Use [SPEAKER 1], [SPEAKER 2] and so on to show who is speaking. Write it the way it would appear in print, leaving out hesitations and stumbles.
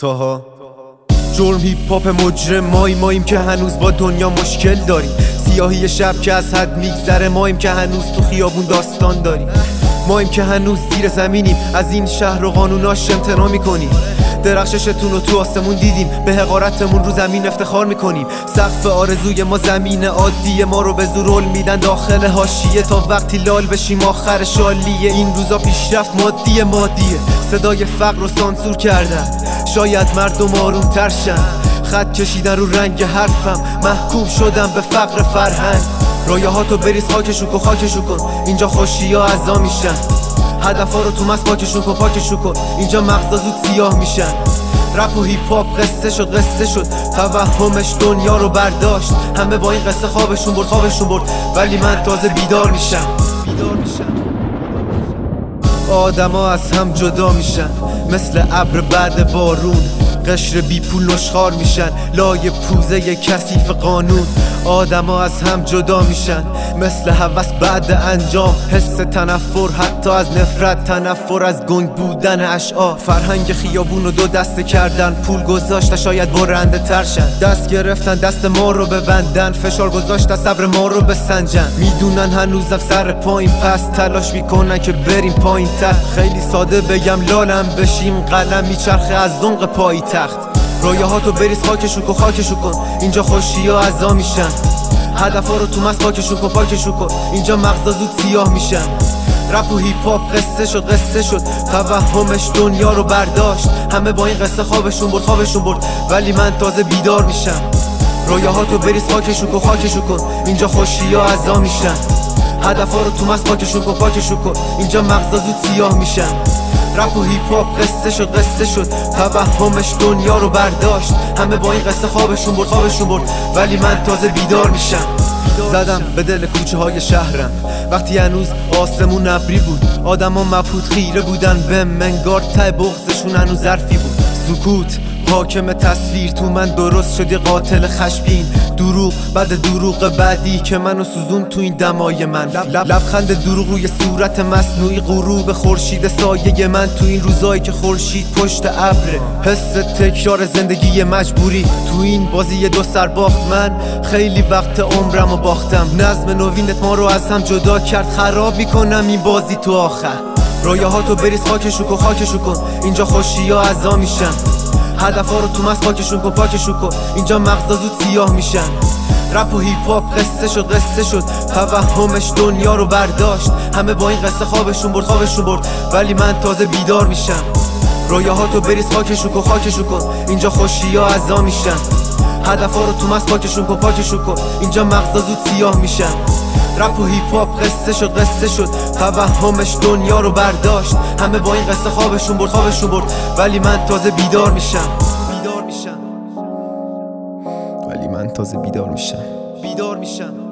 [SPEAKER 1] توها جرم هیپ هاپ مجرم ماییم که هنوز با دنیا مشکل داریم. سیاهی شب که از حد میگذره، ماییم که هنوز تو خیابون داستان داریم. ماییم که هنوز زیر زمینیم، از این شهر و قانوناش امتناع میکنیم. درخششتون رو تو آسمون دیدیم، به حقارتمون رو زمین افتخار میکنیم. سقف آرزوی ما زمین عادیه، ما رو به زور رول میدن داخل حاشیه تا وقتی لال بشیم آخر شالیه. این روزا پیشرفت مادیه صدای فقر رو سانسور کردن، شاید مردم آروم تر شن. خط کشیدن رو رنگ حرفم، محکوم شدم به فقر فرهنگ. رایهاتو بریز خاکشون کن، اینجا خوشی‌ها عزا میشن. هدفا رو تو مست پاکشون کن، اینجا مغزا زود سیاه میشن. رپ و هیپ هاپ قصه شد، توهمش دنیا رو برداشت. همه با این قصه خوابشون برد، ولی من تازه بیدار میشم. آدما از هم جدا میشن، مثل ابر بعد بارون. قشر بی پول نشخوار میشن، لای پوزه کثیف قانون. آدما از هم جدا میشن، مثل هوس بعد انجام. حس تنفر حتی از نفرت، تنفر از گنگ بودن اشعار. فرهنگ خیابون رو دو دسته کردن، پول گذاشته شاید برنده ترشن. دست گرفتن دست ما رو ببندن، فشار گذاشته صبر ما رو بسنجن. میدونن هنوزم سر پایین، پس تلاش میکنن که بریم پایین تر. خیلی ساده بگم لالم بشیم، قلم میچرخه از زنق پای تخت. رایهاتو بریز خاکشون کن، اینجا خوشی‌ها عزا میشن. هدفا رو تو مست پاکشون کن، اینجا مغزا زود سیاه میشن. رپ و هیپ هاپ قصه شد، توهمش دنیا رو برداشت. همه با این قصه خوابشون برد، ولی من تازه بیدار میشم. رایهاتو بریز خاکشون کن، اینجا خوشی‌ها عزا میشن. هدفا رو تو مست پاکشون کن، اینجا مغزا زود سیاه میشن. رپ و هیپ هاپ قصه شد، توهمش دنیا رو برداشت. همه با این قصه خوابشون برد، ولی من تازه بیدار میشم. زدم به دل کوچه های شهرم وقتی هنوز آسمون ابری بود. آدما مبهوت خیره بودن به منگار، ته بغضشون هنوز ظرفی بود. سکوت حاکم تصویر تو من، درست شدی قاتل خشمگین. دروغ بعد دروغ بعدی که منو سوزون تو این دمای من. لبخند دروغ روی صورت مصنوعی، غروب خورشید سایه من تو این روزایی که خورشید پشت ابره. حس تکرار زندگی مجبوری تو این بازی دو سر باخت. من خیلی وقت عمرمو باختم، نظم نوینت ما رو از هم جدا کرد. خراب میکنم این بازی تو آخر. رایهاتو بریز خاکشون کن، اینجا خوشی‌ها عزا میشن. هدفا رو تو مست پاکشون کن، اینجا مغزا زود سیاه میشن. رپ و هیپ هاپ قصه شد، توهمش دنیا رو برداشت. همه با این قصه خوابشون برد، ولی من تازه بیدار میشم. رایهاتو بریز خاکشون کن، اینجا خوشی‌ها عزا میشن. هدفا رو تو مست پاکشون کن، اینجا مغزا زود سیاه میشن. رپ و هیپ هاپ قصه شد، توهمش دنیا رو برداشت. همه با این قصه خوابشون برد، ولی من تازه بیدار میشم. ولی من تازه بیدار میشم.